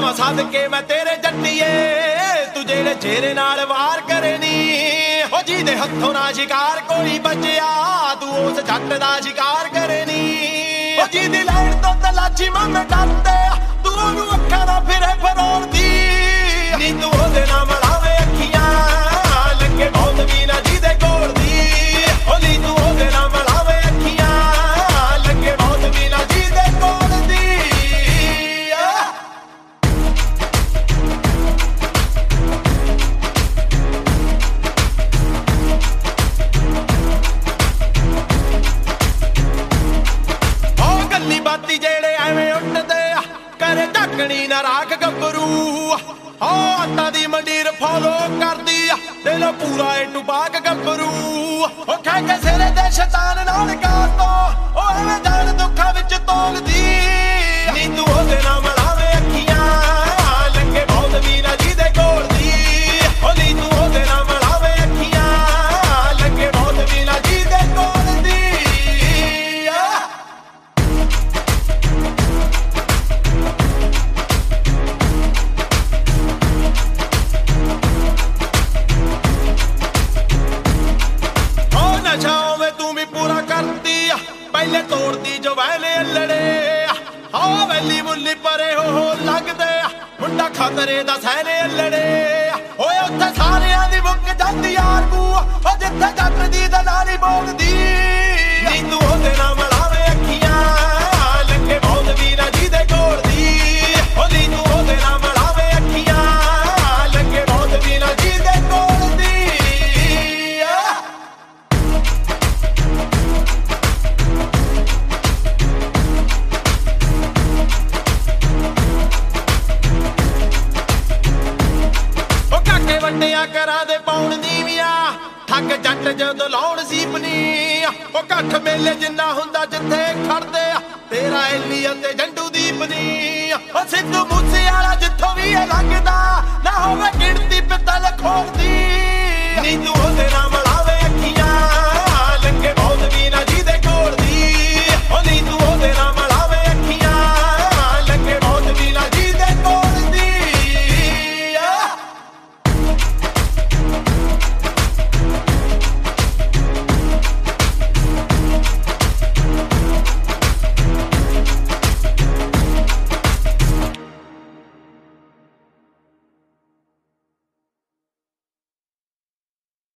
जावा सदके मैं तेरे जट्टिए तू जेड़े चेहरे नाल वार करे नी हो जी दे हथों ना शिकार कोई बचया तू उस जट दा शिकार करे नी हो जी दी लाइन तो तलाची मैं डरदे तू ओनू अखां ना फिरे फरोड़दी नी तू ओदे नाल मलावे अखियां लगे बहुत भी ना जी दे कोल दी ओ नी तू ओदे नाल मलावे अखियां लगे बहुत भी ना जी दे कोल दी बाती जेड़े एवें उठदे करे ढकनी ना राख गबरू आटा दी मंडीर फॉलो करदी दिल पूरा इटू बाग गबरू कह के सिरे दे शैतान नाल काल तो एवें जान दुखा विच तोलदी नी तू ओदे नाल मलावे अखियां लगे बहुत भी ना जी दे कोल दी नी तू ओदे नाल मलावे अखियां लगे बहुत भी ना जी दे कोल दी पहले तोड़ती जो वैले अल्लड़े हाँ वैली मुल्ली परे हो लगदे मुंडा खतरे दा सहने अल्लड़े ओए उत्थे सारियां दी मुक जांदी यार बू ओ जिथे जट दी दलाली बोलदी नी तू ओदे नाल मलावे अखियां लगे बहुत भी ना जी दे कोल दी ओ नी तू ओदे नाल मलावे अखियां लगे बहुत भी ना जी दे कोल दी ਵੱਡਿਆਂ ਕਰਾਂ ਦੇ ਪਾਉਣ ਨੀਵੀਆਂ ਠੱਗ ਜੱਟ ਜਦੋਂ ਲਾਉਣ ਸੀਪਨੀ ਉਹ ਕੱਠ ਮੇਲੇ ਜਿੰਨਾ ਹੁੰਦਾ ਜਿੱਥੇ ਖੜਦੇ ਤੇਰਾ ਐਲੀ ਅਤੇ ਜੰਡੂ ਦੀਪਨੀ ਉਹ ਸਿੱਧੂ ਮੂਸੇ ਵਾਲਾ ਜਿੱਥੋਂ ਵੀ ਇਹ ਲੰਘਦਾ ਨਾ ਹੋਵੇ ਗਿਣਤੀ ਪਿੱਤਲ ਖੋਲ